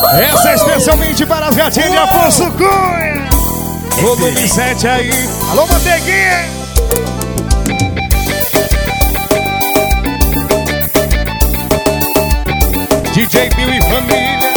Essa é especialmente para as gatinhas de Afonso Cunha. Volume 7 aí. Alô, Manteiguinha. DJ Bill e família.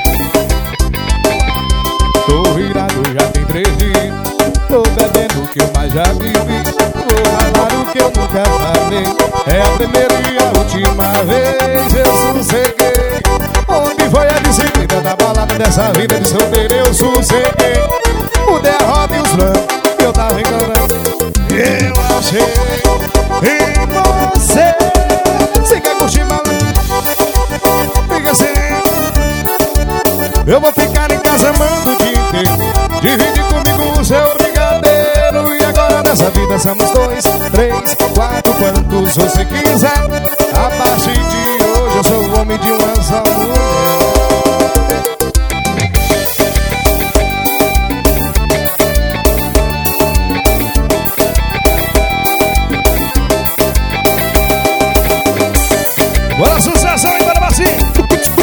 Tô virado, já tem 3 dias. Tô bebendo o que eu mais já vivi. Vou falar o que eu nunca falei. É a primeira e a última vez eu sosseguei. Onde foi a disciplina da balada dessa vida de solteiro? Eu sosseguei. O derrota e os planos que eu tava enganando. Eu achei em você. Você quer curtir malandro? Fica assim. Eu vou ficar em casa amando o dia inteiro. Divide comigo o seu brigadeiro. E agora nessa vida somos 2, 3, 4, quantos você quiser. A partir de hoje eu sou o homem de uma só mulher. Bora, sucesso aí, bora, Marcinho.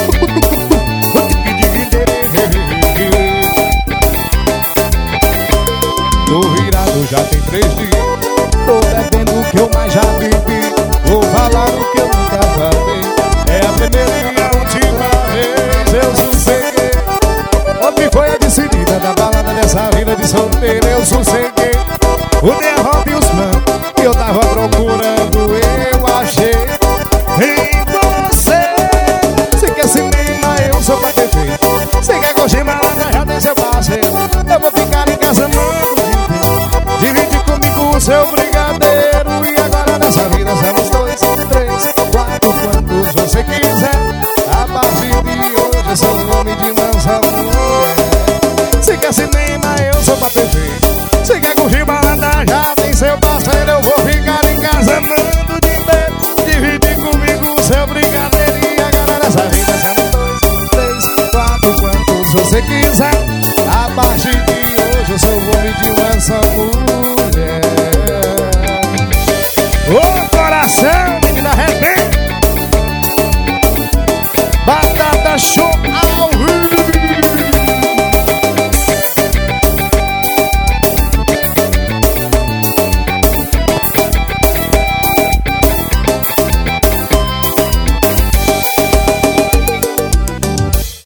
Tô virado, já tem 3 dias. Tô bebendo o que eu mais já bebi. Vou falar o que eu nunca falei. É a primeira e a última vez eu sosseguei. Onde foi a decidida da balada dessa vida de solteiro? Eu sosseguei. O derrota e os planos que eu tava procurando eu achei em você. Se quer cinema, eu sou pra TV. Se quer curtir malandra, já tem seu parceiro. Eu vou ficar em casa amando. Divide comigo o seu brigadeiro. E agora nessa vida somos 2, 3, 4, quantos você quiser. A partir de hoje eu sou o homem de mansão. Se quer cinema, eu sou pra TV.